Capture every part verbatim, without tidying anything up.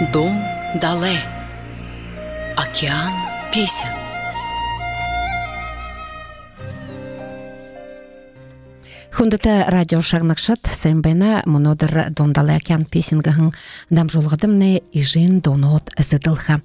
Дом дале. Океан песен. Хундата радио шагнакшат сэмбэна монодыр дондале океан песенгахан дамжолгадымне ижин донот зыдылха.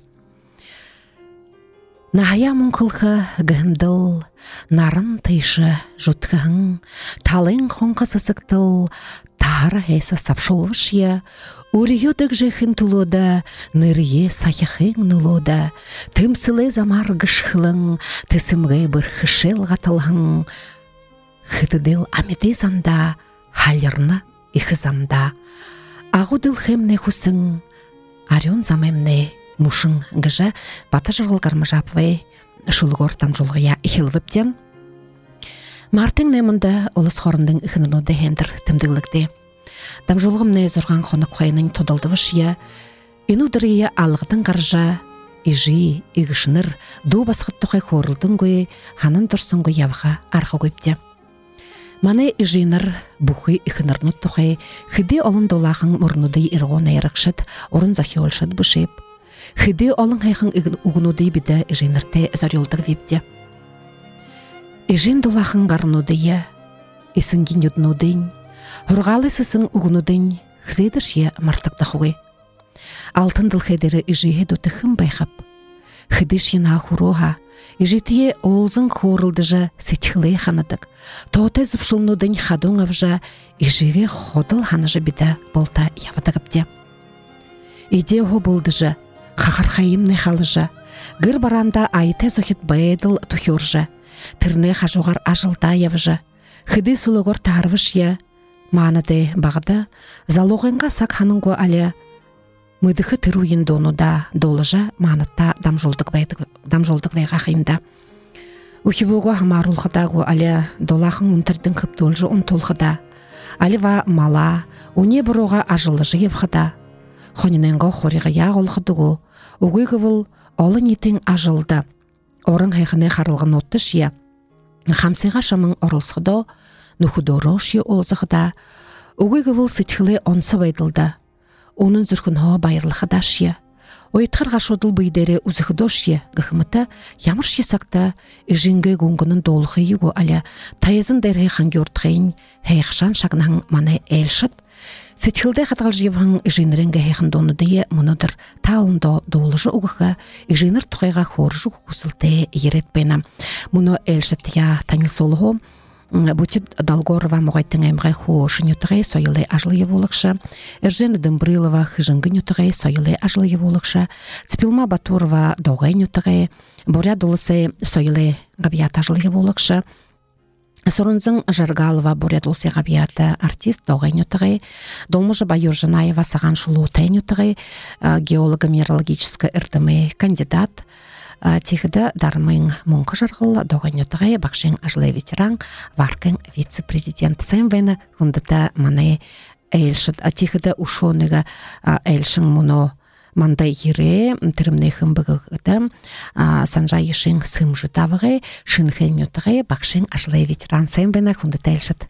Нахая мункылха гындыл, нарын тыйшы жутхахан, талын хонқа сысыктыл, тары хэса сапшолвышья, урьёдык жехын тулода, нырье саяхын нулода, тымсылы замар гышхылын, тысымгы бір хышел гатылхын, хытыдыл аметей занда, халерна ихызамда, агудыл хемне хусын, арён замемне, мушың гыжа бата жырғыл гармажапвай шулгор там жолғыя ихилвіптен. Мартың немында олыс хорындың ихыныноды хендір тімдіглікде. Там жолғымны зорған қоны қойының тодалдывышия, инудырия алғытын қаржа, ижи, игішінір, ду басқыт тұқай хорылдың гөй, ханын тұрсын гөй явға арғы көпте. Маны ижиныр бұхы ихынырны тұқай, хиди олын долағын мұрнуды ирғон айрықшыт, орын захи олшыд бұшеп. Хиди олың хайхын угнуды биде ижинырте зарёлдық випте. Ижин долағын ғарнудыя, исінгін юднудың, Хұрғалы сысын угнудың, хзедіше мартықтақуы. Алтын дылхедері ижиhe дотықын байқап. Хидиш ена хуроға, ижитие олзың хорылдыжа сетхілей ханадық. Тоты зұпшылнудың хадуң авжа, ижиге ходыл ханажы биде болта явадығыпте. Иде хо болдыжа, Хахархайымны халыжа, гыр баранда айты зохит байдыл тухёржа, тірне хажуғар ажылда явжа, хиди сулығыр тарвышья, манады бағда, залоғынға сак ханыңго аля, мыдықы тыруын донуда долыжа манытта дамжолдық вайға қиында. Ухибуға хамарулғыдағу аля долағын мұнтырдың қыптолжы ұнтолғыда, алива мала, уне бұруға ажылыжы евғыда, Хониненго хориға яғ олғыдығы, уғыға бұл олы нетің ажылды. Орын хайқыны қарылғын оттышия. Хамсыға шамың орылсығды, нүхудо рошия олзығыда. Уғыға бұл сытхылы онсы байдылды. Оның зүркін хоға байырлықыда шия. Ойытқарға шодыл бұйдері үзіғыдо шия. Ғықымыта ямырш есақта ижінгі гуңгының долғы егі аля тайызын дәрі қанге ортқайын хайқшан шағынағын маны әлшіт. Сетхилде қатғал жеваң ижинеренге хейхын донудые мұнадыр таалындо долыжы уғыға ижинер тұқайға хоржу құсылте еретпейна. Мұны әлшіттия таңыл солығы бұтет Долгорова мұғайттың әмғай ху шынютығай сойылы ажылы болықша, Эржені Дымбрылова хыжыңғы нютығай сойылы ажылы болықша, Цпилма Батурова доғай нютығай, Боря долысы сойылы ғабият ажылы болықша, Сорунзың Жаргалова Борядулсе ғабияты артист доғайын өтіғай, Долмыжы Байыр Жанаева саған шулу тайын өтіғай, геолого-минералогическі үрдімі кандидат, тегіді дармың мұңқы жарғыл доғайын өтіғай, бақшың ажылай ветеран, варкың вице-президент сәмвені хүндіті маны әйілшіт, тегіді ұшоныға әйілшің мұны мандай ере, тірімнейхін бұғығыды, санжай ешің сымжы тавығы, шынхен өтіғай, бақшың ажылай ветеран сәмбені хүндіті әйілшіт.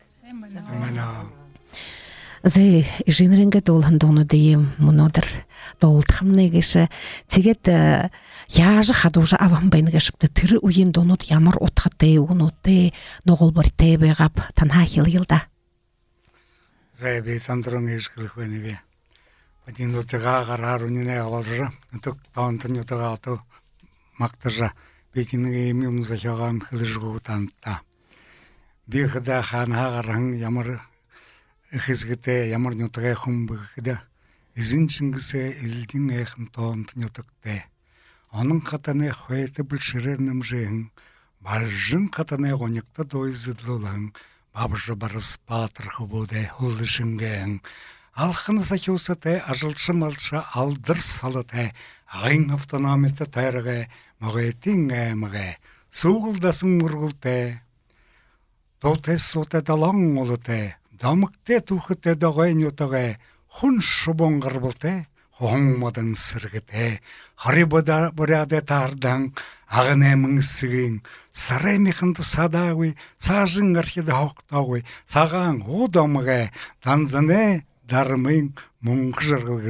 Зай, жинренге долын дону дейім, мұнодыр долтықым негеші, тегет яжы қадужы авам байны кешіпті, түрі үйен донуд ямар отқыты, ұнуды, ноғыл бір тәйбе ғап, танха хил-хилда. Зай, бей тандырың ешкілік бәні бе. Один утыға қарар үніне алжыра, үтік таунтын утыға аты мақтыжа, бетінің емі мұзақиға мүхілі танытта. Бейхіда ханға қараң ямар үхізгіте, ямар нүтіға құм бұғыда, ізін чыңгісі үлдің әйхін таунтын утықте. Оның қатаны қойты бүлшірернім жең, балжын қатаны ғоникта дойзыдлылың, бабыжы барыс батырғы бұдай ұлдышыңгең. Алқыны сақиусыты ажылшы малшы алдыр салыты, ағайын автонометі тайрығы, мағайтың әмігі, суғылдасың мұрғылты. Тоты соты далаң олыты, дамықты тұқыты дағайын өтігі, құн шубон ғырбылты, хоңмадың сырғыты, хари бұряды тардан, ағын әмің сігін, сарай мекінді садауы, сажың архиды хоқтауы, саған о дамығы, данзаны, дарымың мұңғы жарғылғыжы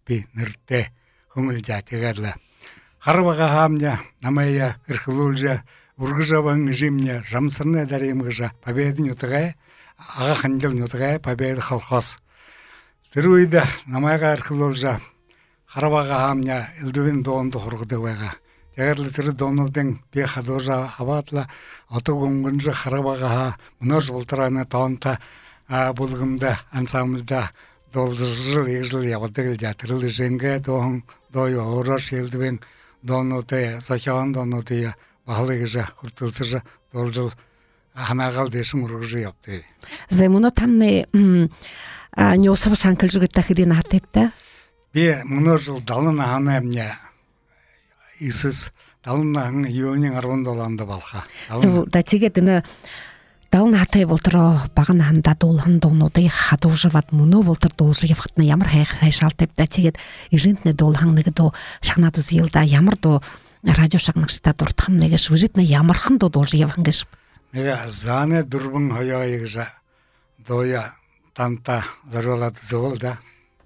еппи ныртте көңіл жатегарлы. Харваға хамня, намая ырхылулжа, ургыжаван жимня, жамсырны даримгыжа, победin утыгай, аға хандил утыгай, победы халхос. Тыруйда, намайға ырхылулжа, харваға хамня, илдувин доонды хургыдывайға. Тегерлі тірі доонудың бейхадожа абатла, оты гунгынжы харваға мұнож бұлтыраны таонта бұлғымда, ансамылда, долдыржыл, егжыл явадығыл жатырылы женге доон, дойы орош елдівен, доонуты, захиан доонуты, бағылығыжа, күртілсіжа, должыл, ханағал дешін ұрғыжы япты. Займуно тамны не осабы шанкыл жүгітті қиден артепті? Бе, мұны жыл далын ағаны әмне, исіз, далын ағын еуінен арвын доланды балға. Зыл, да тегедіні далын атай болтыро бағын ағында долын доонуды хаду жыват мұны болтыр должы евғытны ямыр хайшал тепті тегед ежентіне долғаңнығы до шағнады зиылда ямыр до радио шағнықшыта дұртқым негеш өжетіне ямырхын до должы евғангеш. Неге заны дұрбың хойойығыжа доя танта заролады зол да.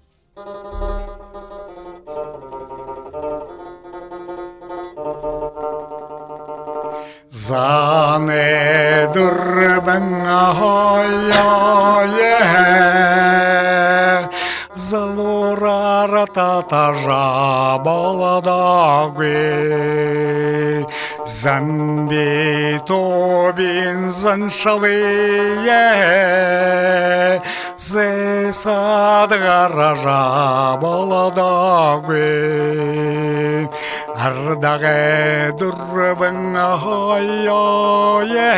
Zane durben ahoye Zalura tataja baladagwe Zambi tobin zanshaliye Zesadgaraja baladagwe Ardage durben ahoye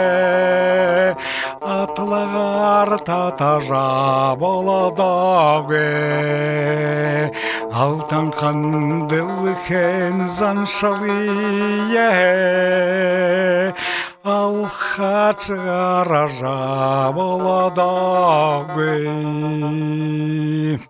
Atlagar tataja baladagwe Altan kandil ken zanshaliye Alxatsgaraja baladagwe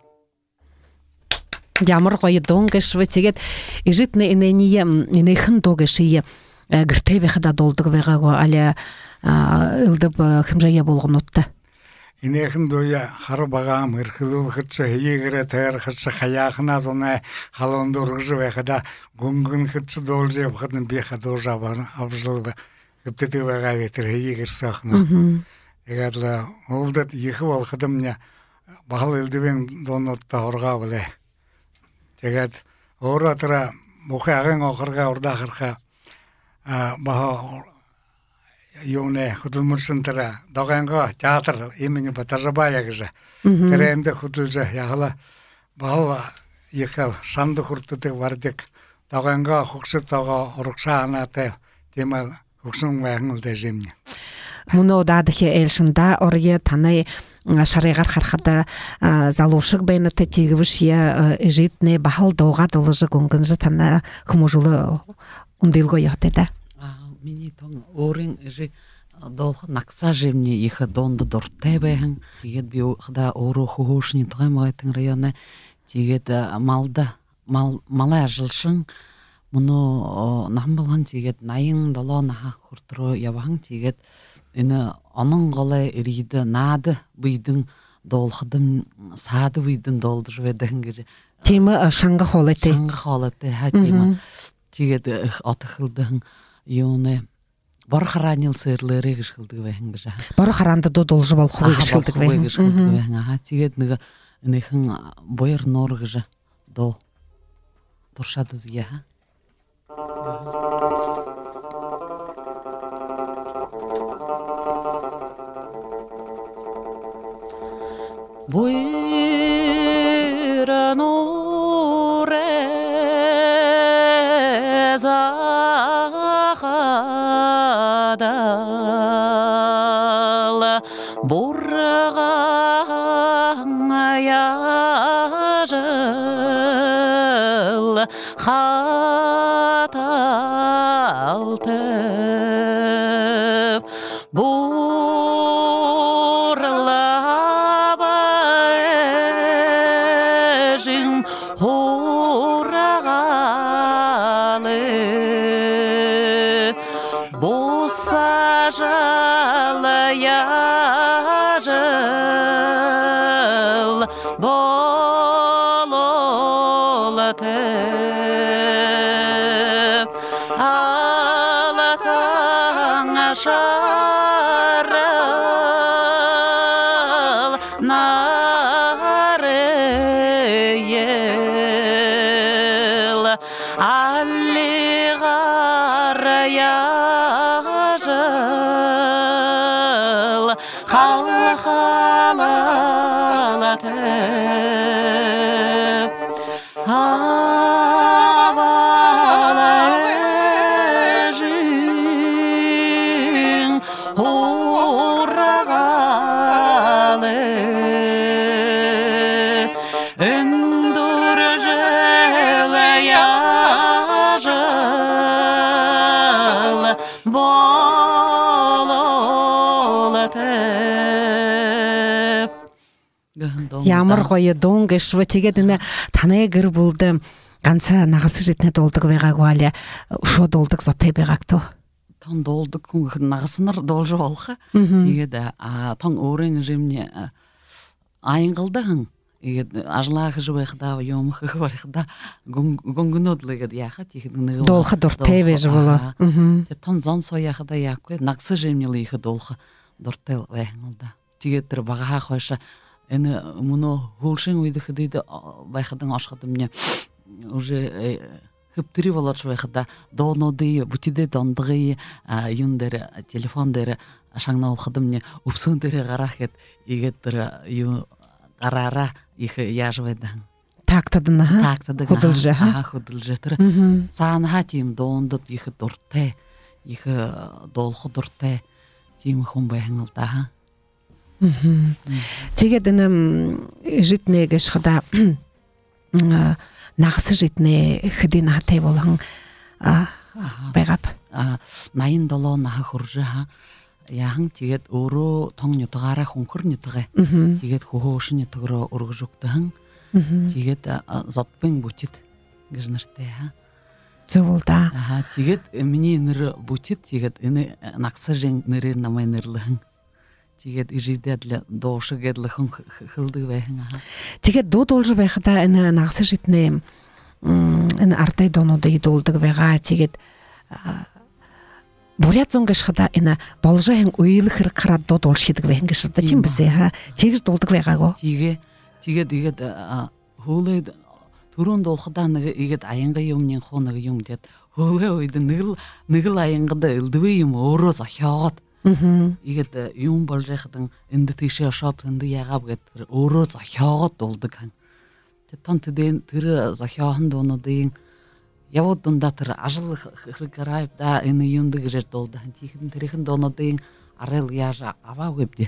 Ямар гоё донгеш вэтегет ижитне инение инехэн догешие гэртэвэхда долдог вэгаго аля ылдып хэмжэя болгонутта. Инехэн доя харбагам ирхлул хэтчэ хиегэрэ тайр хэтчэ хаяхна зона халондургжы вэхада гунгын хэтчэ должэ вхэтэн бихадожа бар авжыл гэптэты вэга ветэр хиегэр сахна. Эгадла олдат ихы болхадым мне бахал элдивен донотта хорга боле. Tegad ora tara mukhe agen okhirga ordahirga baha yone hudulmursun tara dogango teatr imeni batarabaya gıja. Terende hudulja yağla baha yıkal şandı hurtutu vardık dogango hukşut zaga orukşa anate tema hukşun vahngılda jemni. Мұны дадығы әлшінда орге таны шарайғар қарқада залушық бәйніті тегівіш е жетіне бағыл доға дылыжы көңгінжі таны құмыжылы ұндылғы еқтеді. Мені тоң орын жи долғы нақса жемне ехі донды дұрттай бәйін. Тегет бі оқыда оры құғышын тұғай мұғайтын районы тегет малда, мала жылшын мұны нағым болған тегет найын дала наға құртыры ябағын тегет Ина onun qalay eriydi nады bıydın dolxıdım sadı bıydın doldur vedin gece. Temi şangı xolati. Şangı xolati ha temi. Tiyedi atıxıldın yone bar xaranil sırları gışıldı vedin gece. Bar xaranda do dolju bal xuy gışıldı vedin. Gışıldı vedin ha tiyedi nıga nıxın boyar nor gece do turşadı ziya ha. Buyurun orezakadal burgana yajıl hataltıp Yajıl bolo yaşarıl nareyel alli garayajıl halhalatep havalajın hurragale endurjele yajıl bololatep Ямар гоё дуун гэшвэ тэгээд энэ танай гэр бүлд ганцаа нагас житнэ дуулдаг байгаагүй аль өшөө дуулдаг зотой байгааг тоо. Тон дуулдаг хүн нагаснаар дуулж болох. Тэгээд а тон өөрийн жимний аянгалдахан игээд ажлаах жуйхдаа юмхах барихда гунгнуудлыгэд яхад их нэг Дуулахад дуртай байж болоо. Тэгээд тон зон сояхда яахгүй нагс жимний их дуулах дуртай байнгалда. Тэгээд тэр багаах хойш энэ мөнө хөлшин үйдэхэд байхадан ашгадан мне уже хөптри болооч байхада доонуудын бүтидэ дондгый юм дээр телефон дээр шагнаулхад мне өвсөн дээр гарах гэд игээд тэр юу гараараа их яаж байдаг Тактад наа. тактад Хөдөлж аа хөдөлж тэр цаана тийм доондод их дуртай их доолох дуртай тийм хүн байхан л да. Тэгээд энэ житнэ гэшхада нагас житнэ хэдийн хатай болгон байгаад восемьдесят нах хуржаа яхан тэгээд өөрөө тон нютгаараа хүнхэр нютгаа тэгээд хөхөөшин нютгороо өргөж өгдөөн тэгээд зодбын бүтэд гэж нартай хаа зөвл да. аа тэгээд миний нэр бүтэд тэгээд энэ нагсажин нэрээр намайг нэрлэн тэгээд ижидэл доошгэдлхэн хилдэг байхан аа. Тэгээд дуу дуулж байхдаа энэ нагас житнэ энэ артай доонуудыг дуулдаг байгаа. Тэгээд буряцун гэшхада энэ болжаахын уйлах хэрэг хараад дуу дуулж хийдэг байхан гэж одоо тийм биз ээ. Тэгж дуулдаг байгаагүй. Тэгээ тэгээд игээд хөөлөд төрөнд дуулахдаа нэг игээд аянга юмны хуу нэг юм тэгээд хөөлөө үед нэг л нэг л аянгад элдвэ юм өөрөө зохиогоод игээд юм болж байхад энд тийшээ шоп энд ягаав гэд өөрөө зохиогоод дуулдаг хан. Тэгээд тон тэдэн тэр зохиохон дуунуудын явууд дундаа тэр ажил хэрэг гараад энэ юм дэгэр дуулдаг хан. Тийхэн тэрхэн дуунуудын арал яаж аваагүй бдэ.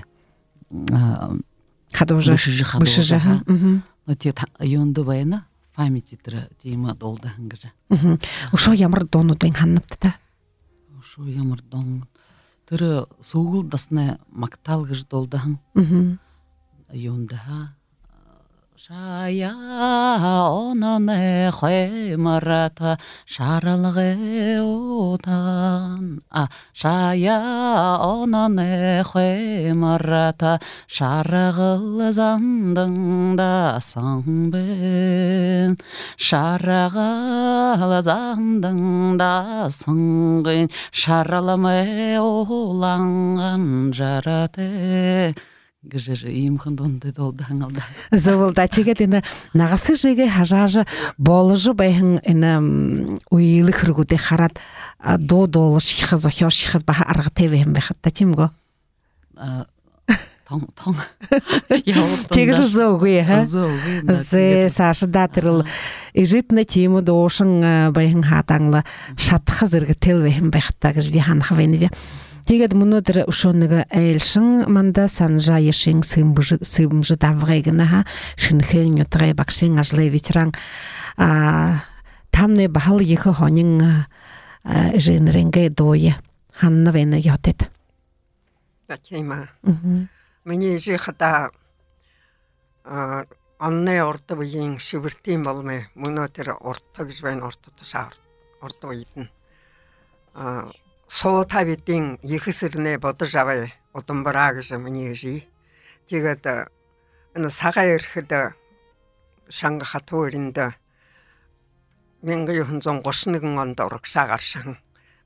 Хадууж бишж хаа. Нөт юунд байна? Памяти тэр тийм дуулдаг хан гэж. Өшөө ямар дуунуудын ханавттай. Өшөө ямар дуун тэр сүүгэл дасна магтаал гэж дуулдахан. Юунда шая онone хэмарата шаралгэ утан а шая онone хэмарата шарагыл зандыңда саңбен шарагыл зандыңда саңгын шараламай олаңған жарате гэж ийм хүндүнд дуулдангалда. Зөвлда тэгээд энэ нагас жигээ хажааж болж байхан энэ уйлах хэрэгүүдийг хараад дуу дуулж их зохиош их баха аргатай байхан байхад та тийм гоо. А тон тон Тэгж зөөгүй хаа. Зэ сашда тэрл ижитнэ тийм дуушин байхан хадангла шатах зэрэгтэл байхан байхтаа гэж би ханах байна. Тэгээд мөнөдөр өшөө нэг айлшин манда санжа яшин сэмж сэмж давгыг наа шинхэн нутрай багшин ажлын ветеран а тамны бахал их хонин женрэнгэ дое ханна вэна ятэт. Тема. Миний жихата а анне ортовын шивэртийн болмэ мөнөдөр ортогж байна ортотошаа ортовын а соотавитин ихсэрнэ бодож аваа удамбараа гэж миний жи. Тэгээд энэ сагаа ирэхэд шанга хатууринда 천구백삼십일 онд урагшаа гарсан.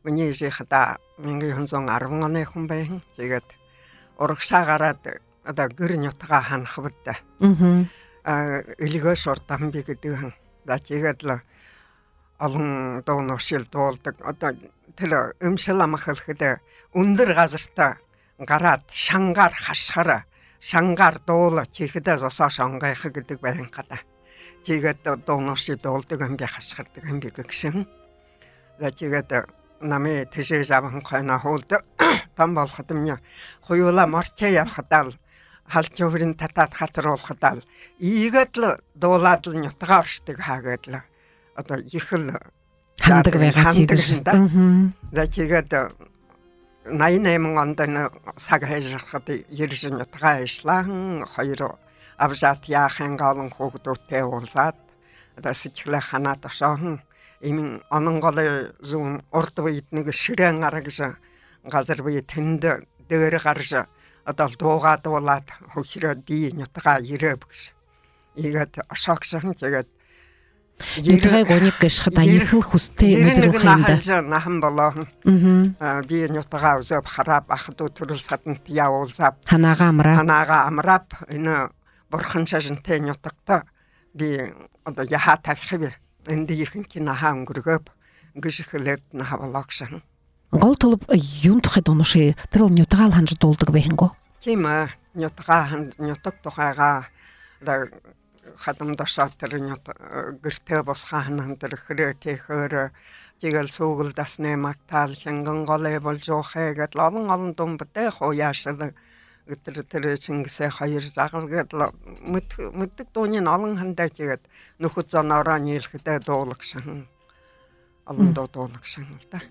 миний жихта миний хонсон арван оны хүн байна. Тэгээд урагшаа гараад одоо гэр нутгаа ханахвд. Мм. А илгөөс уртан би гэдэг. Да тэгээд л олон дооношил дуулдаг. Одоо тэр өмсөламхэлхэд өндөр газартаа гараад шангаар хашхара шангаар дуула чихэдэ зосоо шангайх гэдэг байна гада. Тэгээд дооношил дуулдаг юм би хашгирдаг юм би гэсэн. За тэгээд намээ тэшээ завхан хойно хоолд там болоход минь хуйла марчаа явхадаа халчуурын татаад хатруулхадаа ийгээд л дуулаад л нутгаар штэг хаагээд л одоо их л хандаг байгаа чигээр. За тэгээд ninety-eight онд саг хайжрахад ерж нутгаа ишлаан хоёр авжаат яахан галан хүүхдүүдтэй уулзаад одоо сэтгэлээ ханаад осоохон им ононгол зүүн урд үед нэг ширээн гаргаж газар бие тэнд дээр гарж одоо дуугаа дуулаад хөхрөө би нутгаа ирэв гэж. Ийгээд осоогсон тэгээд Нутгайг уник гэшхад аяхал хүстэй мэдрэх юм да. Нахан болоо. Аа би нутгаа үзэв харап ахдуу төрөл саданд явуулзав. Ханаага амраа. Ханаага амрап энэ бурхан шажинтэй нутагта би одоо яха тавих вэ? Энд ихэнх нь хаан өнгөргөв гიშхлэт на хавлагшан. Гол толб юун тухай дунуши тэр нутгаал ханж дуулдаг байханго. Тийм ээ нутгаа ханд нутаг тухайгаа да хатам дашаад тэр нут гэртээ босхаан тэр хөрөтэхөр тэгэл суугал дасны магтаал хинган голой болж ухаагээд олон олон думбтэй хуяашаа тэр тэр Чингисээ хоёр загалгээд мэддэг дууны олон хандаа тэгээд нөхөд зоноороо нийлэхдээ дуулагшан олон дуу дуулагшан л да.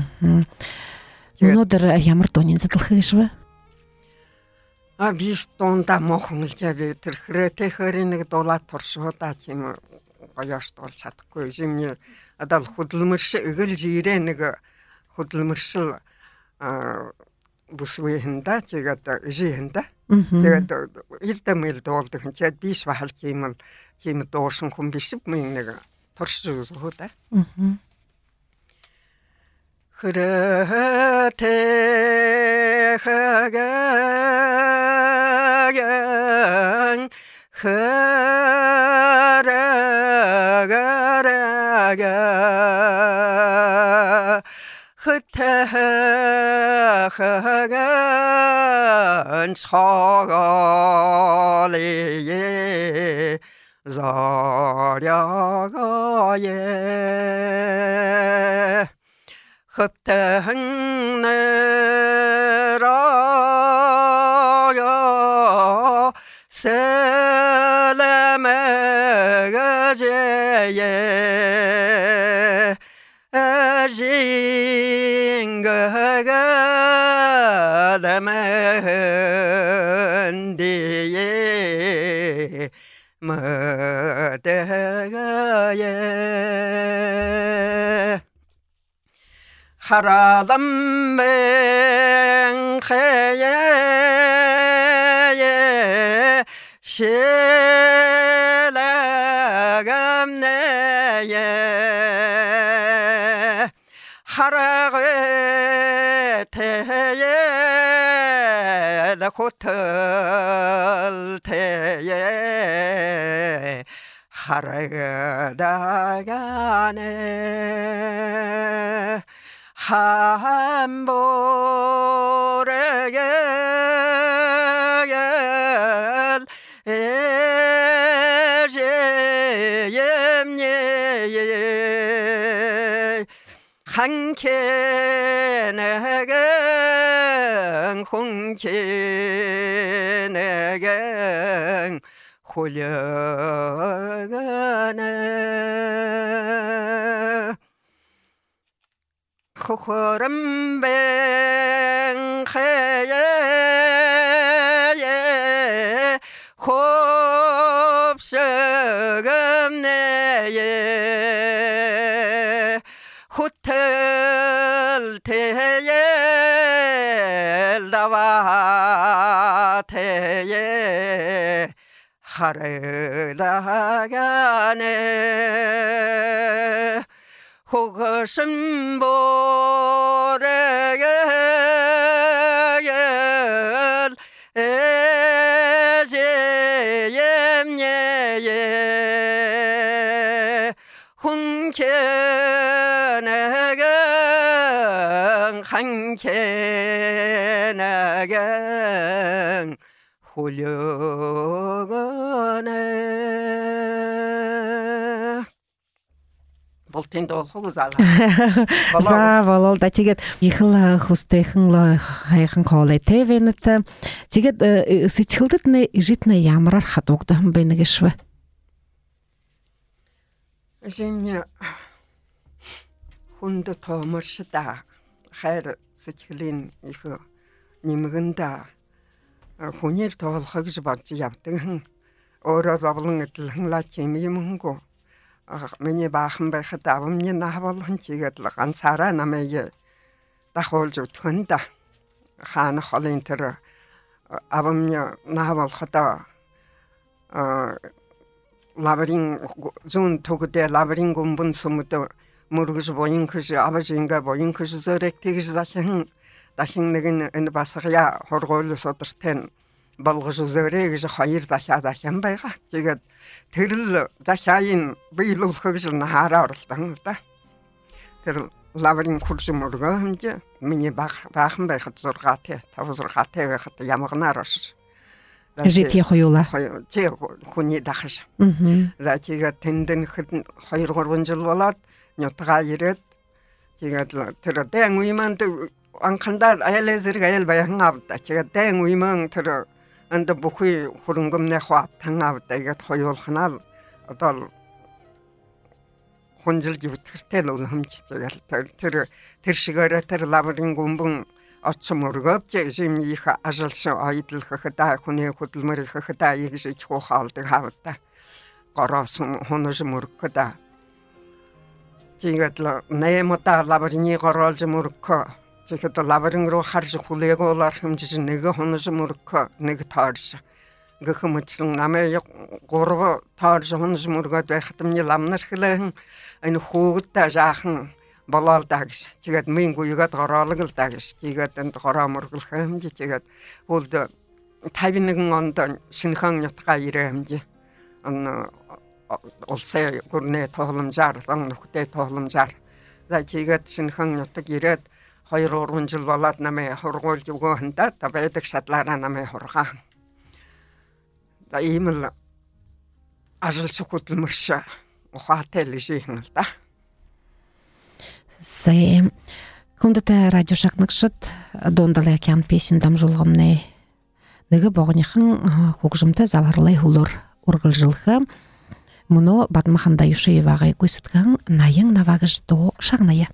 Өнөөдөр ямар дууны зэдлэх гэшвэ? А биш дуунда мохон л жавэ тэр хөрөтэхөрийн нэг дуулаад туршуудаа тийм гоёш дуул чадахгүй юм. Одоо хөдөлмөрш эгэл жирэ нэг хөдөлмөршил бүсгүй хэнда тэгээд жиэнда тэгээд илтэмэл дуулдаг тэгээд биш бахал тийм тийм дуушин хүн биш мэн нэг турш зүгөөдөө хөрөтэхгэн хөрөгөрөгө хөрөтэхгэн шоголие зарягое хөрөтэхнэрая селэмэгэжэе эжингэгэмэндие мэдэгэе 하라담맹 해예 실라감내예 하라게 태예 호텔 태예 하라가다가네 함보레겔 에제엠예 한케네겐 홍케네겐 홀려가네 호호름뱅 해예 홉석음내예 호텔 태예 나와 태예 하르다가네 호거심 보레길 에제엠예예 훈케나강 한케나강 훌륭하네 болтинде ол хугузала. За волол да тэгээд ихла хустехнла хайхан коле тевенет тэгээд сэтгэлдэд нэ ижитнэ ямарар хадугдах бэнэгшвэ. Жимне хүнд томоршда хайр сэтгэлийн их нэмгэнда хүнэл тоолох гэж бодж явдаг. Өөрөө зовлон эдлэнла чимимэнгүү миний баахан байхад авамны наавалхан чигээд л ганцаараа намайг дахуулж өтгөн да. Хаана холын тэр авамны наавалхад а лаврин зүүн төгдөө лаврин гүмбэн сүмд мөргөж боён гэж аважинга боён гэж зөрэг тэгж захин дахин нэгэн энэ басгая хоргойл содортэн болгож зөрэг гэж хоёр дахиад захин байгаа. Тэгээд тэрл захиаин биелүүлэх гэж нахаараа оролдсон да. Тэр лаврин курс мөргөө хэмжээ миний баахан байхад зургаатай тав зургаатай байхад ямагнаар орш. Жит яхоюла. Тий хүний дахш. За тэгээд тэндэн хоёр гурван жил болоод нютгаа ирээд тэгээд тэр дээн уйманд анхандаа аял зэрэг аял баян авда. Тэгээд дээн уйман тэр анд бүхий хөрөнгөмнэ хавт хангавда тэгээд хоёулхнаа одоо хүнжил гівтгэртэй л хэмжиж тэгээд тэр тэр шигээр тэр лаврын гүмбэн очсон мөргөв жимнийх ажлсан айдлахад хүний хөдөлмөрийнхд ягж их хоолдог хавта гороос хонож мөргөд тэгээд нэмэта лаврны гороолж мөргө тэгээд лаврын руу харж хүлээгуулар хэмжиж нэг хонож мөргө нэг таарж гөхмөцсөн намайг гурав таарж хонож мөргөд байхад миний ламнар хэлэн энэ хүүгдтэй жаахан болол дагш тэгээд мингу югад гороолгол дагш тэгээд энд гороо мөргөлх хэмжи тэгээд үлд тавин нэгэн онд шинхэн нутгаа ирээ хэмжи ан улсаа гүрнэ тогломжаар зан нөхдөд тогломжаар за тэгээд шинхэн нутаг ирээд хоёр гурван жил болоод намайг хургуулж өгөө хандаа та байдаг шатлаараа намайг хургаа за ийм л ажил хөдөлмөрш ухаатай л шийхэн л да. Сэ хүндэт радио шагнагшд дондалай кян песен дамжуулгамны нэгэ богныхан хөгжимтэй заварлай хулур ургалжилха муно бадмаханда юшиеваgai гүйсэтгэн наян навагаш до шагная.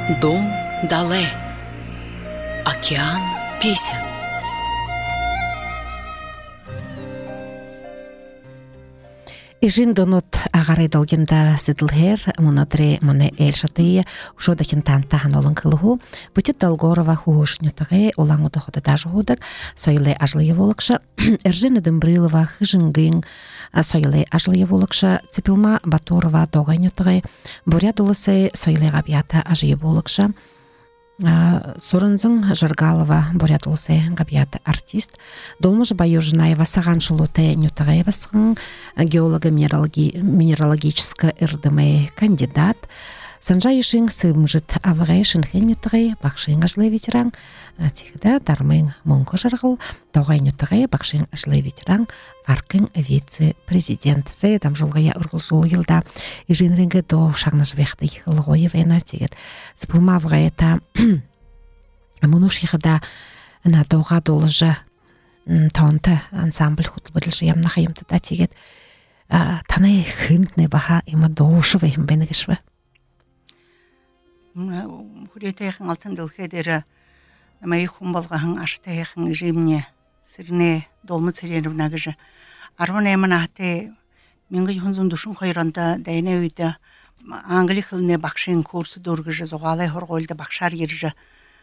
Дом Дале. Океан песен. Ижин донот агарай долгенда сидлхер монодре моне элшатыя ушодахин тантахан олон кылху бутит Долгорова хушнютыгы олаңу дохода дажудак сойле ажлые волокша Эржена Дымбрилова хыжынгын сойле ажлые волокша Цепилма Батурова догайнютыгы Бурядулысы сойле габията ажлые волокша Соранзың Жаргалова Бурядулысы габията артист Долмыж Баюжнаева Саганшылуте нютыгы басқын геолого-минералогическая РДМ кандидат Санжай Ишин сымжит авгай шинхен нютыгы бақшын ажлы ветеран тихда дармын монко жаргыл тоғай нютыгы бақшын ажлы ветеран варкын вице-президент сэ там жылғая ұрғылшыл елда Ижин ренгі до шағнаш вехті ехылғойы вена тегет сыпылма авгайта мұнуш ехыда на доға долыжы тонты ансамбль хутылбырлышы ямна хайымты да тегет танай хынтны баха има доушывы им бенегішвы Хүретейхін алтын дылхедері намай хумбалғахын аштайхын жемне сірне долмы церенівна гыжы. Арван әмін ахты менгі юхынзын душын қойранда дайна өйді аңгілі қылыне бақшын курсы дұргыжы зоғалай хорғолды бақшар ержі.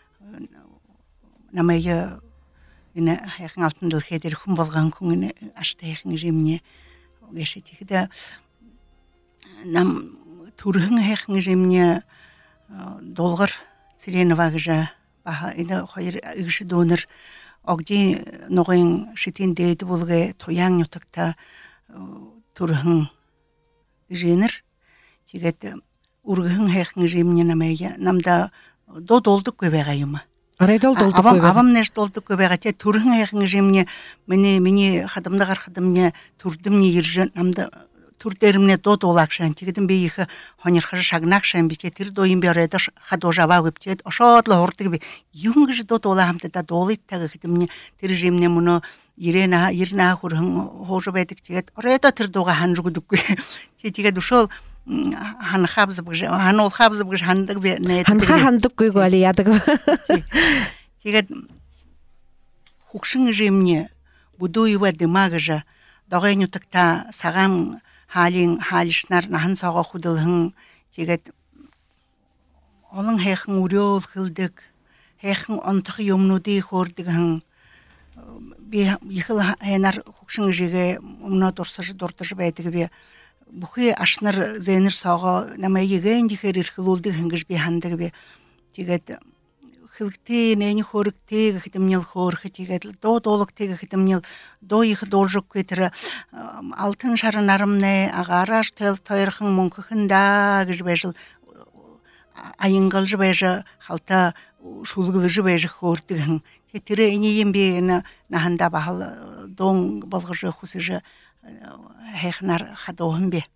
Намай хайхын алтын дылхедері хумбалғахын күңіні аштайхын жемне геші текді нам турхын хайхын жемне долгар Церенова гыжа баха иде хайыр игши донор огди ногын шитин дейди булга тояң нютакта турхын женер тигет ургын хайхын жемне намайя намда до долдук көбега юма арайдал долдук абам көбега абам неш долдук көбега те турхын хайхын жемне мени мени хадымда гархадымне турдымне иржен намда турдеримне до долакшан тигедин бейхи хонерхажы шагнакшан бите тир доим береді хадожаба көптет ошодлы ортыг бе юнгыжы до долагамды да долыйт тагы хидимне тир жемне муну ирена ирна хурхын хожу бедик тигет орeda тир дога ханжугудук те тигет ушол хан хабзыбы хан ол хабзыбы хандык бе не ханха хандык көйгө али ядык тигет хукшын жемне будуева дымагыжа догайнютыкта сагам халин халишнар нахан сага худылхын тегет олон хайхын үрөөл хылдык хайхын онтық юмнуди хордыгын би ихыл хайнар хукшын жиге умна дурсажы дуртажы байдыгы бе бухи ашнар зенер сага намайген дихер ирхылулдык хынгыж би хандыгы бе тегет хылгты нени хорыкты хитимнел хорхы тегет до долук теге хитимнел до их должук кетер алтын шарынарымны агараш тел тойрхын мункыхында гыжбежил айынгыл жбежа халта шулгылы жбежа хордыгын тетире энейем бе наханда бахал дон болгыжы хусыжы хайхнар хадоһын бе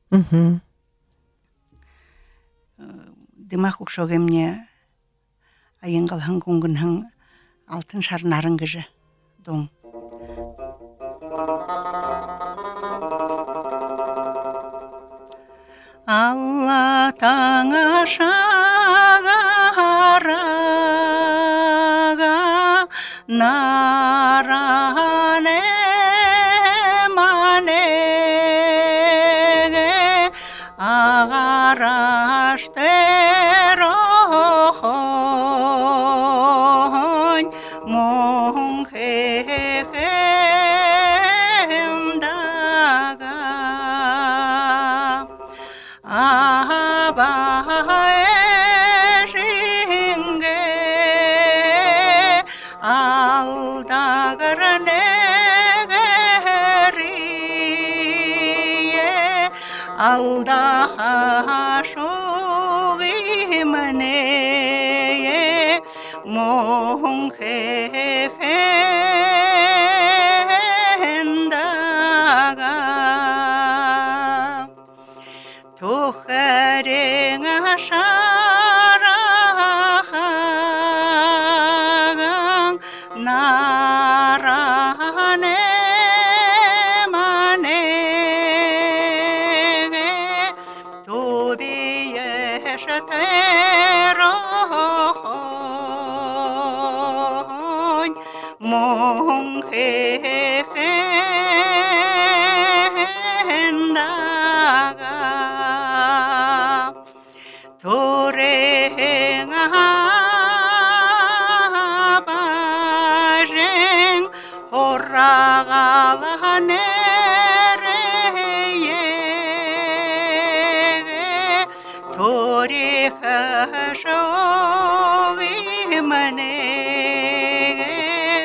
димак укшогемне айынгалхан күнгінхін алтын шарнарын гыжы дон. Алла таңа шағарға наране манеге ағараштеро alda hashogi mane monge hendaga toharenga sharagang narane mane tobiye шатерон мон хендага торенга бажен оррагалане Торихашоги мане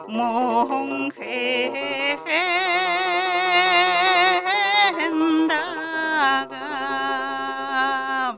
монхендага.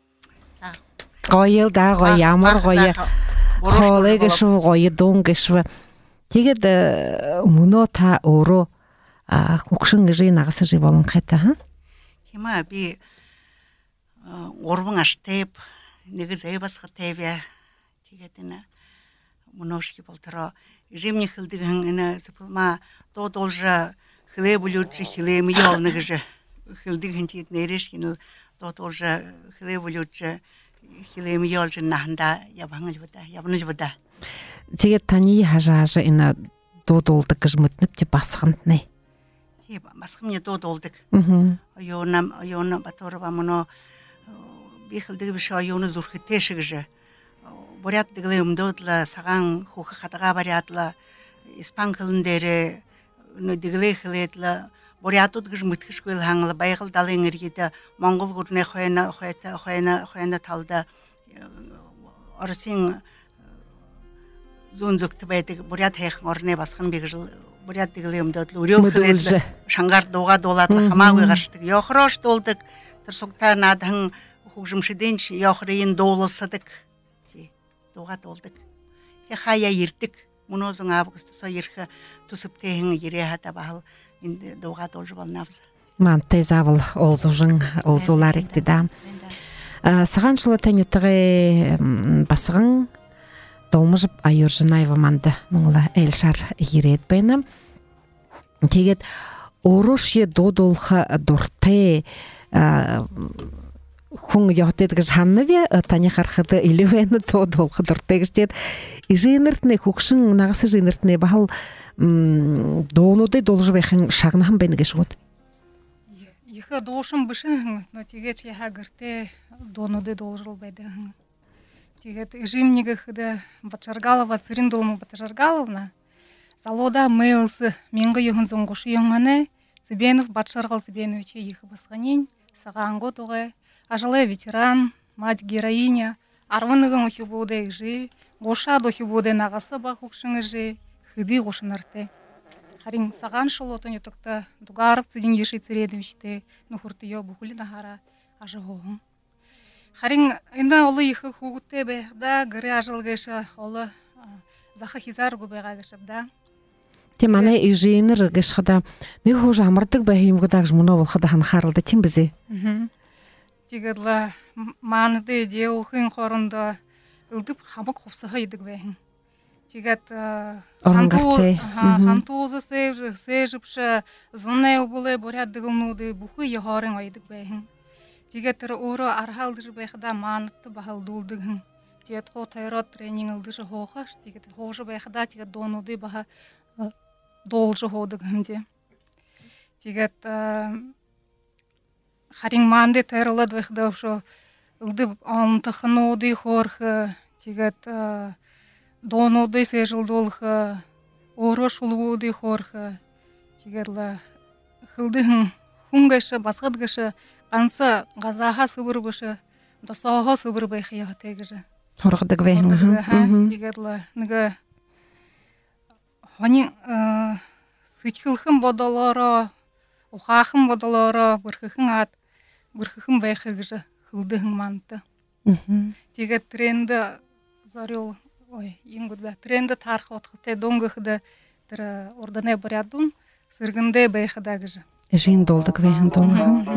Гоёл да гоё ямар гоё. Хоолой гэшв гоё дун гэшв. Тэгээд мөнөө та өөрөө хөгшин гэрээ нагас жи болон хайта ха. Тийм аа би урван аштеп нэг зэвас хатевя тэгээд энэ мөнөөшки болтороо жимний хилдэгэн энэ супма додолжа хлебулючи хлем явна гэж хилдэгэн tid нэрэшкин додолжа хлебулючи хлем явж наханда явангал буда явнал буда тэгээд таны хажааж энэ дуудулдаг гэж мэднэвч басханд нэ тийм басхамны дуудулдаг аа ёонам ёона баторва мөнөө бихэлдэг биш аюуны зүрхэтэй шигж бурят дэглэ өмдөөдла саган хүүх хатага бариадла испан хэлэн дээр дэглэ хэлэдла бурятууд гэж мэдхэшгүй хангал баягал далын иргэд монгол гүрнэ хойно хойта хойно хойно талда орсын зүүн зүгт байдаг бурят хайх орны басхан бигж бурят дэглэ өмдөөдла өрөө хэлэдла шангаар дууга дуулаад хамаагүй гарчдаг ёхроош дуулдаг тэр сугтаа наадхан хөгжимшдэн яохрын дуулсадаг тий дууга дуулдаг тий хаяа ирдэг мөнөөсөн августсоо ирэх төсөвтэйхэн ирээ хата бахал энэ дууга дуулж болнавс мантай завал олзужин олзуларик дам саганчлы таньтайгаа басган долмож аюуржнаева манда монгола элшар ирээд байна тэгээд өөрөө ши дуудуулах дуртай хүн яваад гэж ханавя таны харахад элевэн дуудуулах дуртай гэж тэгээд ижинэртний хөгшин нагас ижинэртний бахал дуунуудыг дуулж байхын шагнахан байна гэж шууд их дуушин бишэн но тэгээд яха гэртээ дуунуудыг дуулжул байдаг тэгээд ижимниг хэд бачаргалова цэрин дуулму бачаргаловна залода мэйлс минга юхан зонгуш юмане цбенов бачаргал цбенович их басганин саганго тугэ Ажале ветеран, мать героиня, арваныгын ухи буде жи, гоша дохи буде нагасы ба хукшын жи, хыды гошынарте. Харин саган шолотон ютокта дугарып цидин еши цередовичте, нухурты ё бухули нахара ажагоғын. Харин инда олы ихы хугутте бе, да гыры ажал гэша олы заха хизар губега гэшап да. Темане ижинер гэшхада нэг хож амардаг бахимгудагж мөнөө болоход ханхааралда тим бизэ. Тигэрла маанды деулхын хорондо ылдып хамак хувсаха идэг бэхэн. Тэгээд орангартэй хантууза сэвж сэжвш зунэ убулэ буряд дэгмнуды бүхий яхарын ойдаг бэхэн. Тэгээд тэр өөрөө архалдж байхада маант бахалдуулдаг хэн. Тэгээд хоо тайрот тренинг ылдж хоохаш тэгээд хоож байхада тэгээд доонуды баха дуулж хоодаг хэмдэ. Тэгээд харин манде тайрлаад байхада өшөө ылдып амтахнууды хоорх тэгээд доонуды сэжлдуулах өөрөө шулгууды хоорх тэгээд хылдын хүнгэш басгадгаш ганца газаха сүбүргөш досоохо сүбүр байх яатай гэж хоргодог бэхэн. Тэгээд нэг хони сэтгэлхэн бодолоороо ухаахан бодолоороо бүрхэхэн ад бүрхэхэн байх гэж хылдын манта. Тэгээд тренд зориул ой ингудба тренд тарах утгатай донгохд тэр урданы барядун сэргэндэ байхада гэж жин дуулдаг бэхэн дун.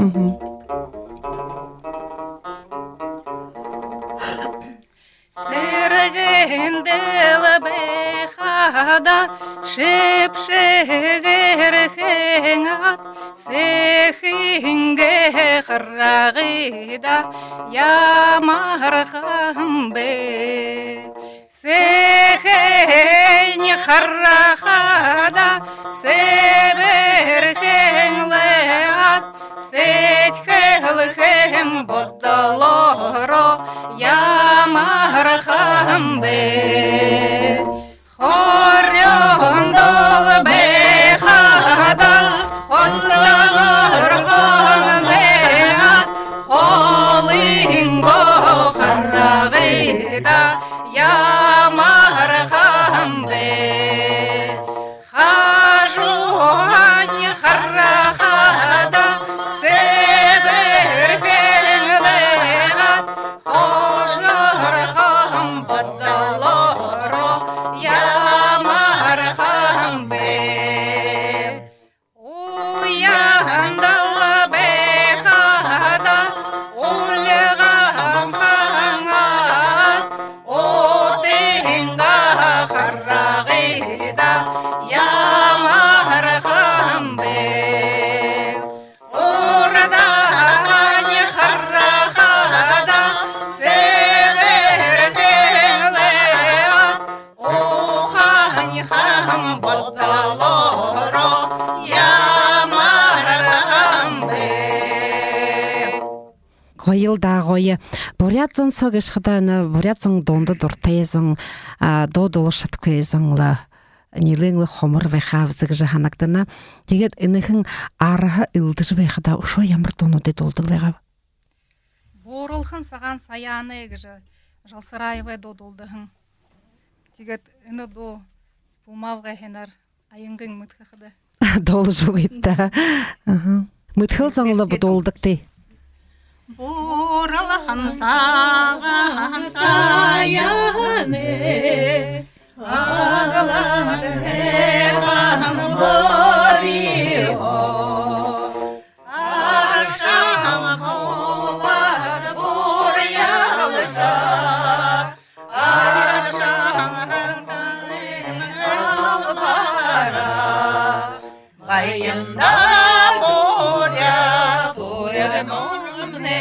Сэргэндэл байхада шепшэгэрхэн ат сэхингэ харрагыда ямархамбе сехень харрахада себерхенлеат сетхелхем боддалоро ямархамбе хорьондол бехада хоттагорханлеат холинго харрагыда ямархамбе хажуань харрахада себерхенлеат хошлархам бадалоро ямархамбе уяндал бехада ульгам хангат отенга харрагыда ямархамбе ордаань харрахада себерхенлеат охань хам бодалоро ямархамбе Гойл да гойы бурятсан согышхадана бурятсан дондо дуртайзан додолошат көйзанла нилэнгли хомор вехавзыг жаханагдана тэгээд энэхэн арха илдэж байхада ушо ямар донуудад болдог байгаа. Борулхан саган саяны гэж жалсараевэ додулдахын. Тэгээд энэ до спумавга хэнар аянгын мэтхэхдэ. Долж үгэтэ. Аха. Мэтхэл зангла бодулдаг тий. Борулхан саган саяны агалаг хэхам борио ашам холаг борьялжа ашам ханталим албара байында боря боря морне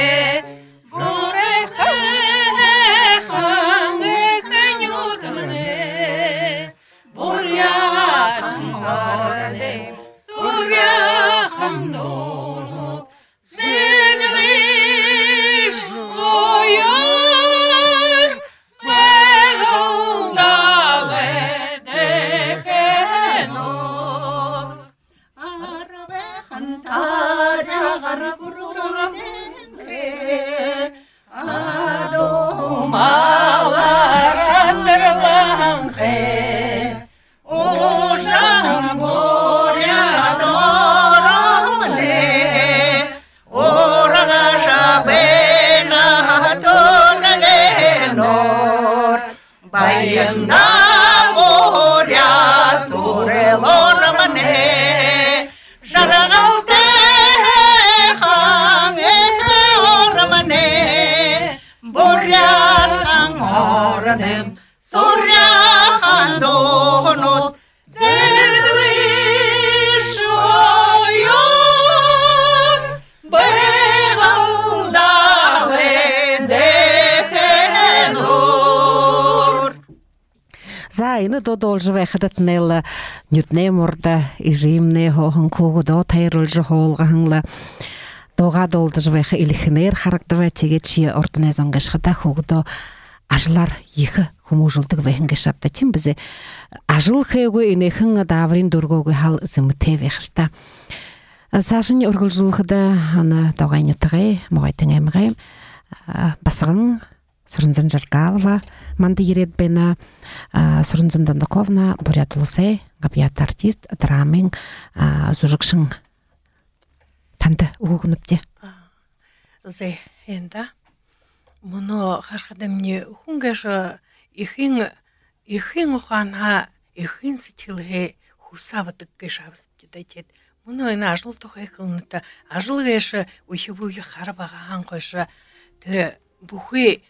Bayanda moria turelormane jaragalte hange ormane boryan hangornem surya handonot zerwish oyor begalda За, энэ додолж байхадат нэл нютнэ морда ижимнэ хохон кугдо тайруулж хоолганла дога долдж байх илхнэр харагдав тэгээд чи ордны зангашхада хөгдө ажлаар их хүмүүжүүлдэг байхын гişапта тийм биз ажил хээгүү энэхэн даврын дургууг хал зэмтэй байх шта сашин өргөлжүүлэхэд ана догайнятгай могойтэн амгай басган Сурнзан Жаргалова, манда ирээд байна Сурнзан Дандаковна, бурятулсай, габият артист, драмын зурагшин танд өгөгнөпте. Зэ энда моно хархадамны хүнгэж ихэн ихэн ухаана ихэн сэтгэлээ хүсавдаг гэж авсбдээд моно энэ ажил тохойхонтой ажил гэж үхибүүг хар байгаа хангойш тэр бүхий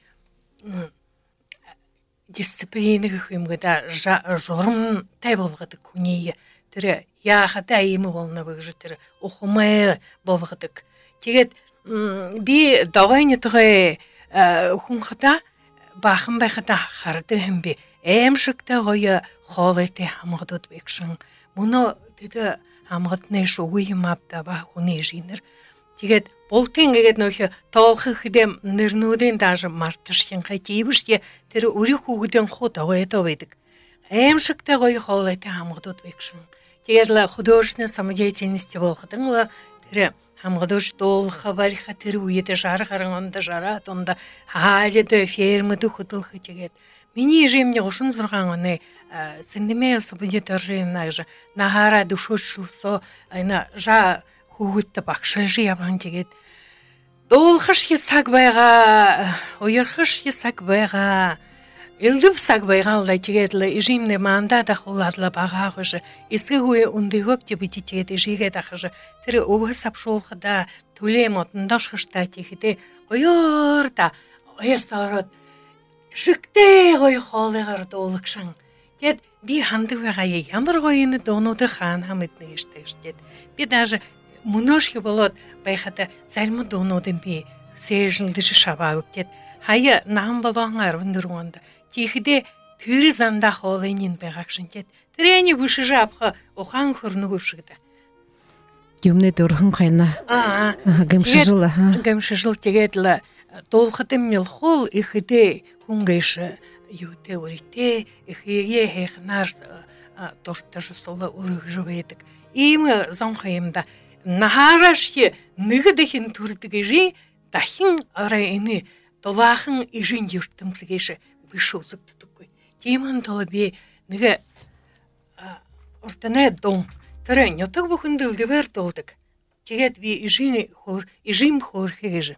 дисциплиныг хэмгэдэ журамтай болгодог хүний тэр яахатай юм болно гэж тэр ухмаа болгодог Тэгээд би догойны тохой хүн хата бахан байхада хардаг юм би аимшигтай гоё хоолойтой хамгадууд бэгшин мөнөө тэд хамгадны шугүй юм авда ба хүний жинэр тэгээд бултын ингээд нөх тоолох хэдэм нэрнүүдийн дааш мартшин хатившгэ тэр өрийг хүүхдэн хуу догойтой байдаг аимшигтай гоё хоолойтой хамгадууд бэгшин тэгээд л художественный самодеятельность болгодог л тэр хамгадууш дуулах бариха тэр үед шар харанганд шараад онда хаалд фермэд хөдөлх тэгээд миний жимний тридцать шесть оны цэндэмээ освободительная же нахара душөөчлсө айна жа хүүхэд багшилж яван тэгээд дуулахш хисаг байгаа уярхаш хисаг байгаа элдв саг байгаа л тэгээд л жимний мандат ахуулаад байгаа хөөш эсгэгүй өндөгөв тибити тэгээд жигээд ахаш тэр өвөөс авшуулхада төлөө модондош хаштай тэгэхдээ гоёор да оясаараад шигтэй гоё хоолыгаар дуулагшин тэгэд би хандаг байгаа ямар гоё энэ дуунуудыг хаана мэднэ гэжтэй штеп би даже мөнөөш болоод байхад зарим дуунуудын би сэржлдэж шаваа гэд хаяа нам болон арван дөрвөн онд тийхдээ тэр занда хоолойн байгааг шинжээд тэрэний бүшиж авах ухаан хөрнөг өвшигдэ. Юмны дөрхөн хайна. Аа гэмшижил аа. Гэмшижил тэгээд л дуулахад мэлхул ихэдээ хүнгээш юутэй өрөтэй ихээ хайхнаар дуртаж сула өргөж байдаг. Ийм зонх юмда нахараш нэг дэхин төрдөг ижи дахин орой энэ дулаахан ижин ертөнцгийш биш үзэгддэггүй. Тийм тол би нэг уртанаа дун тэр нютаг бүхэнд үлдэвэр дуулдаг. Тэгээд би ижин хөр ижим хөрхэж.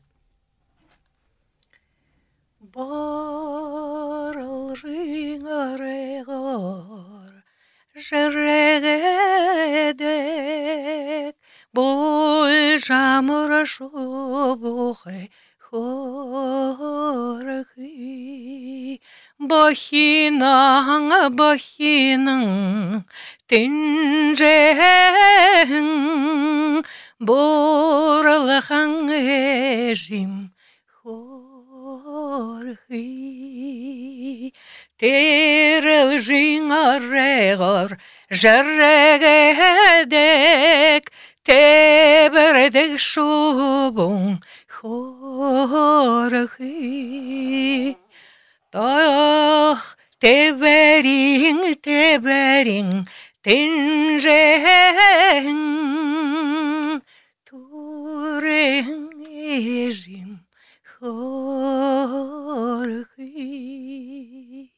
Боролжин арегор жрэгэдэг бол жамор шубухэ хорхи бохинан бохинан тинжэн борлахан эжим хорхи тэрэлжин арегор жрэгэдэг тэбэрдэг шубун хорхи тох тэбэрин тэбэрин тинжэн турэн эжим хорхи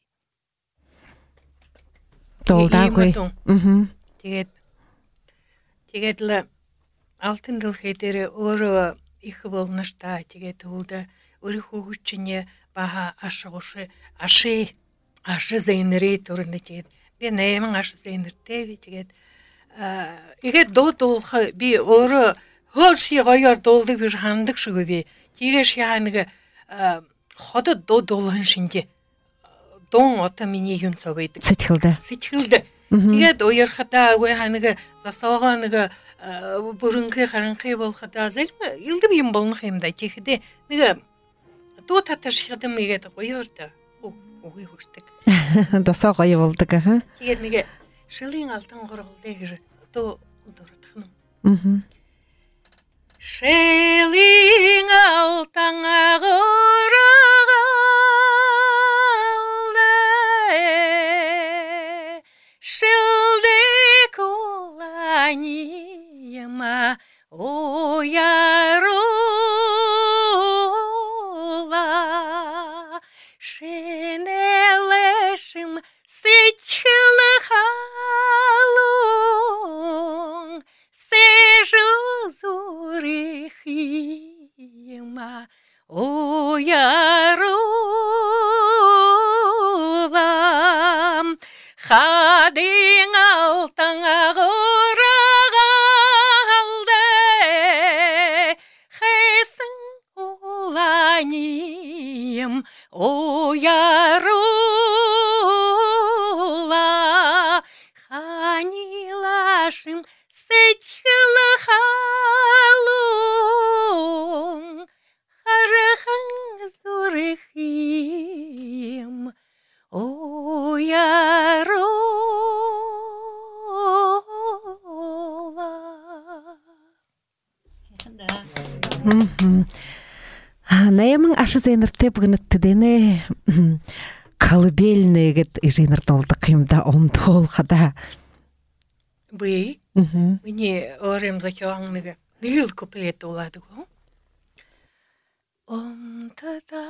толдаггүй. Мм. Тэгээд тэгээд л алтан дэлхий дээр өөрөө их волнаштай тэгээд үүдэ өөрийнхөө хүчний баха ашгууш аши аши зэнэрээ төрнө тэгээд би нэмэн аши зэнэртэй би тэгээд ихэд дуудуулах би өөрөө хөлши гоёор дуулдаг биш хандаг шиг би тэгээд шаа нэг ходод дуудуулан шинжээ дун одоо миний юм совэд сэтгэлдэ сэтгэлдэ тэгээд уярхада үгүй ханаг засоогоо нэг бүрэнхий харанхий болохдаа зарим илдэв юм болох юм да тэгэхдээ нэг дуу таташ хадам игээд гоёор да үгүй хүрдэг дасаа гоё болдог аа тэгээд нэг шилийн алтан горголдыг дуу дурдах нь аа шилийн алтан горголд Шилдекуланияма оярула шинелешим сечхлахалун сежузурихима оярула хадин алтан горголдэ хэсэн уланием оярула ханилашим сэтхлахалун Наямын ашы зенірте бұғынытты дене колыбельный гет иженер толды қимда он толғада. Бүй, мне орем закёңныгы. Ныл куплет олады го. Онтада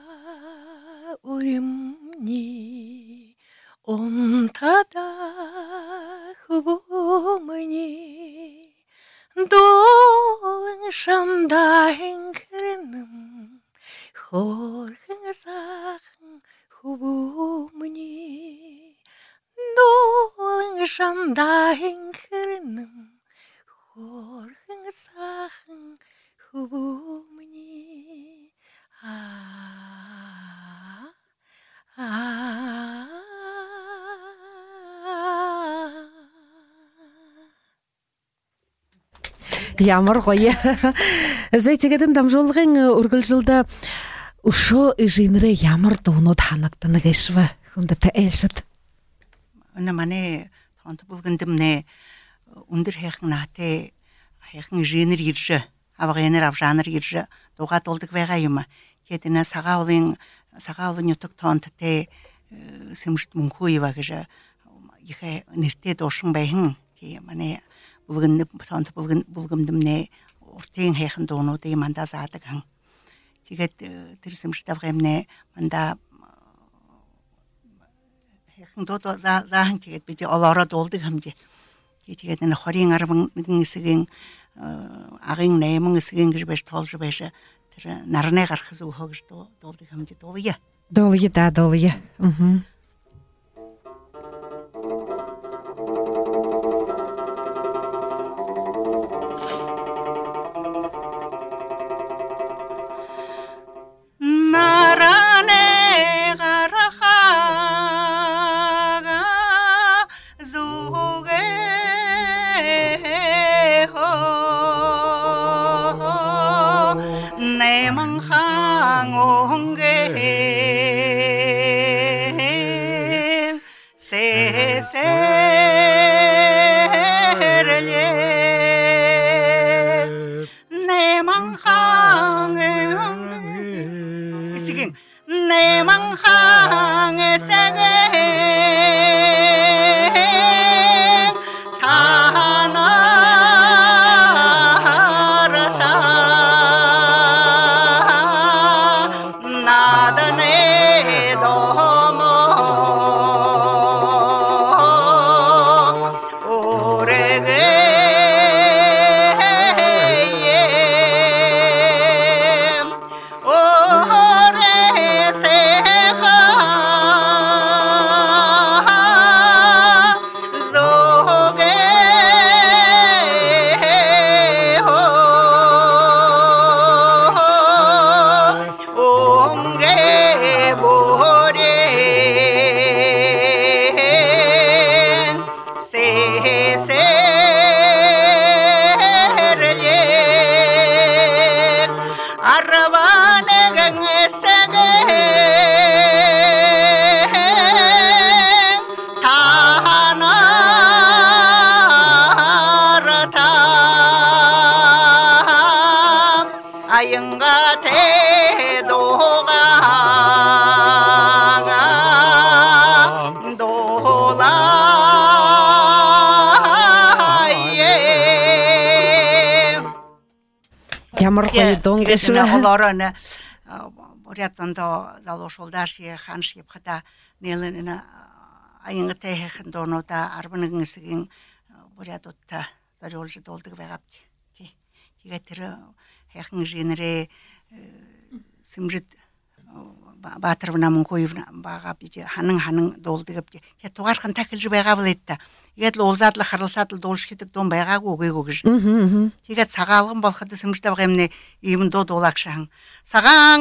уремни, онтада хубумни, долын шамдайын кірінім, хорхың сақын хубумни, долын шамдайын кірінім, хорхың сақын хубумни. А а Ямар қойы. Зайтегеден дамжолғын үргіл жылда ұшо жиныры ямар дону танықтыны кешіві. Хүнді та әлшіт. Үні мане тонты бұлғындымне үндір хеқін нахты хеқін жиныр ержі, абағайыныр абжаныр ержі доға толдық вайғайыма. Кетіне сағаулын сағаулын ютық тонты те сымшыт мұнқуы вағыжы ехе нерте дошын байхын те мане Bulgundum tante bulgun bulgumdumne ortayın heyxin donu de manda zadıgan. Tiget tirsim ştavgemne manda heyxin dodo zahan tiget bije olara doldu hamje. Tiget ne xorin arabın nisigen agın neymın nisigen gijbeş tolju beşe tir narne garxız uhogj doldu hamje doluya. Doluya da doluya. Mhm. Ямар қойы доңгеші. Олараны борятсанда залошолдаши ханши бхата нелені айыңғы тәйхін донода арбыныңысыгын борятотта заролжы долдығы бағапты. Теге тірі хәқің женері сымжыт батырвына мұн қойывына бағап, ханың-ханың долдығы бде. Те туғарқын тәкілжі байға бұл етті. Егетлі олзатлы қарылсатлы долшкетік дон байға көгі көгіж. Тегет сағалғын болқыды сымжыта бағымне емін до долақшағын. Саған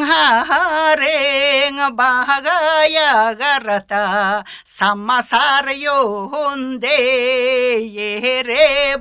харең бағая ғарата, самасар йонде ере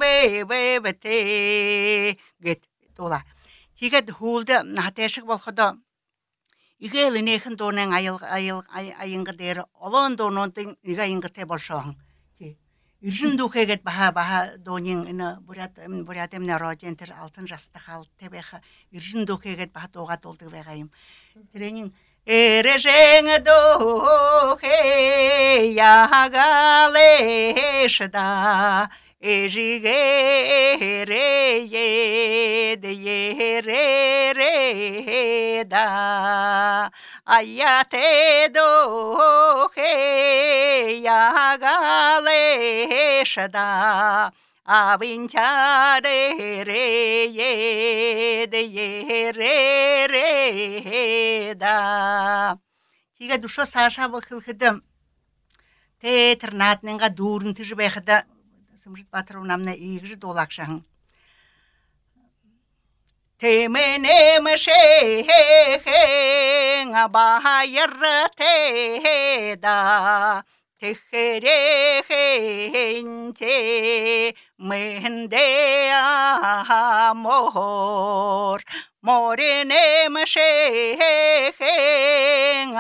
бәбәте. Гет дола. Тегет хулды нәтешік болқыды. Иге ленехин донен айыл айыл айыңғы дері олон дононтың иге айыңғы те болшоң. Иржин духегет баха баха донин ина бурят бурят эмне рожентер алтын жаста халт тебеха иржин духегет баха дога толдук вегайым. Тренинг Эрежен дохе ягалешда эжигере еререда аяте дохе ягалешда авинчаререда тига душо сашабы хылхыдым те тырнатныңга дурын тыжы байхыда сымжыт батырунамна игжы долакшаң теменем шехең абайыр теда Tejerejente mende amor morene mashehen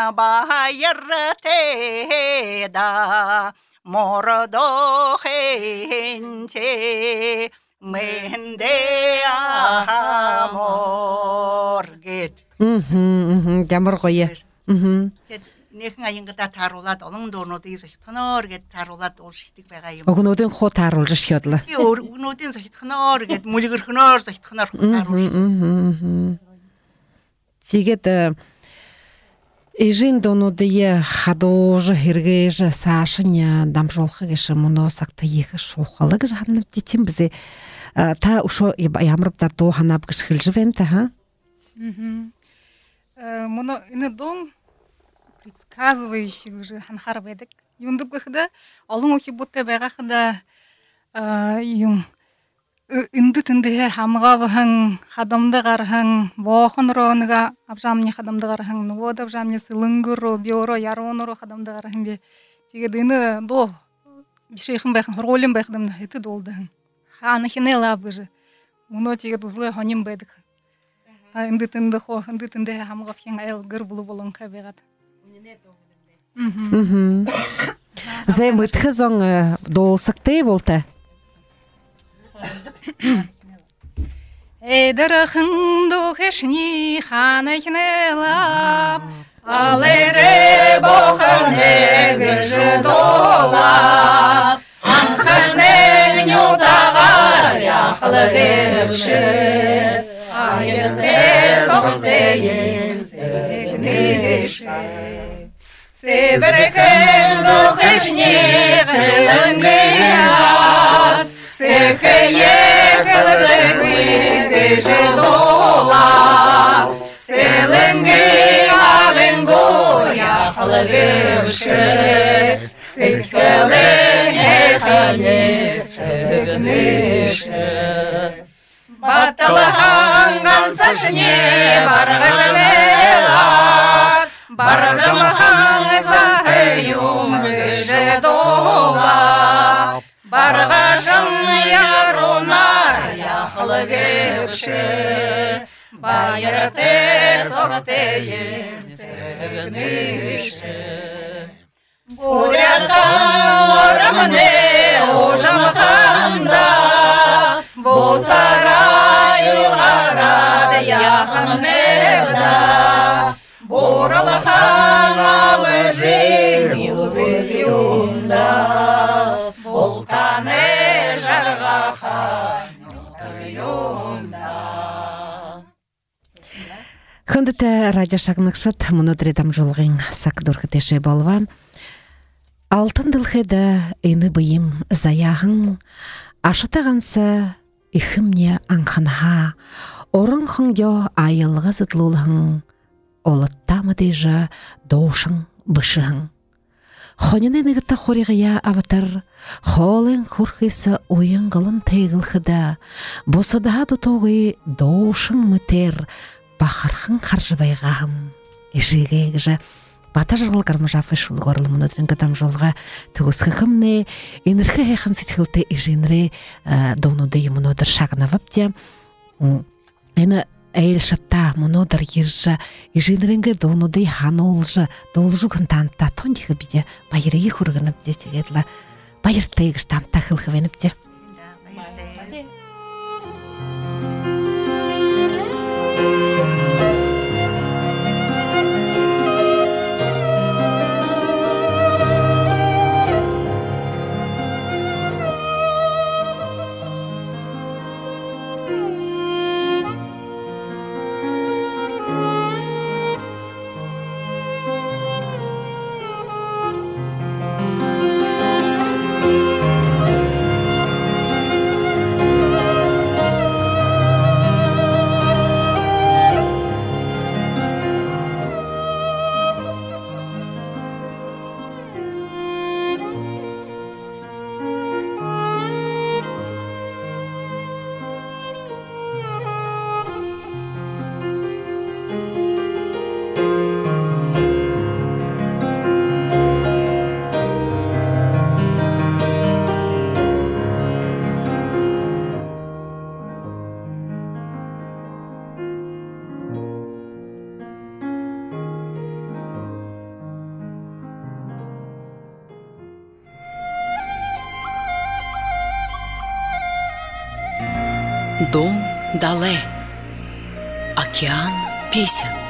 bayarte da morodo gente mende amor get. Mhm, jamur koye. Mhm. Нехэн аянгата тааруулаад олон дуунуудыг зохитхоноор гэд тааруулаад уулшигдаг байгаа юм. Өгнүүдийн хуу тааруулж шиодлоо. Тий өгнүүдийн зохитхоноор гэд мүлгэрхноор зохитхоноор тааруулж. Тэгээд ижин дуунуудыг хадууж хэрэгэж саашин дамжуулах гэж мөнөө сагта их шухалаг ханав дитим бизэ та ушо ямарбда дуу ханав гэж хэлж байна та ха. Мм. Э мөнөө энэ дун предсказывающий уже ханхар байдаг. Юндып гэхдэ олон охи бутэ байгахда юм энд тэндээ хамгаавхан хадамда гархан боохон роонга авжамны хадамда гархан нөгөө авжамны сэлэнгөро биоро яроонро хадамда гархан би тэгээд энэ доо бишийхэн байх хургуулын байх дам хэтэд болдог. Хаана хинэлав гэж мөнөө тэгээд үзлээ хоним байдаг. А энд тэндээ хоо энд тэндээ хамгаавхан айл гэр булу болон кабегат. Мм. Зэ мэтхэзон доолсагтэй болтой. Эдэрхэн духэшни ханахнэла алэрэ боханэ гэж дола анханэ нютагар яхлагэвшэ аяртэ сохтэ сегнэшэ Себеркен духэшни хэлэнгэна Сехeye кэлэглэгви гэжэдола Селэнгэ авэнго яхлагэвшэ Сэтгэлэн хэханэ сегнэшэ Баталахан гансашне баргалэла Баргамахан захэюм гэжэдола Баргашам ярунар яхлагэвшэ Баяртэ сохтэе сегнэшэ Бурятхан орамне ожамханда Босара илгарад яхамнебда Боралахан абыжин югылюмда Болтане жаргаха нутырюмда Хөндөтэ радио шагнагшат мөнөдрэ дамжуулгын сак дурхтэшэ болва Алтын дылхэдэ эны быйым заяхан ашатаганса ихэмне анханха оронхон yo айылга зытлуулхан олаттамадыжа доушын бышын. Хонене нэгітті хоригая аватар, холын хурхиса ойын ғылын тейгілхіда, босыда дұтоғы доушын мүтер, бақархын қаржыбайғағым. Ишіге егіжі, бата жарғыл қармыжафы шул ғорлы мұнадырын қадам жолға түгіскі қымне, енірхі хейхін сетхілті ижинре доңуды мұнадыр шағына вапте, Эна әйл шатта мұнодар ержа, еженренге доңуды хан олжа, должу күнтанта тондиғы биде байырығы хүргініп детегеділі. байыртыгыштан тахылхывеніпте. Дом Дале. Океан песен.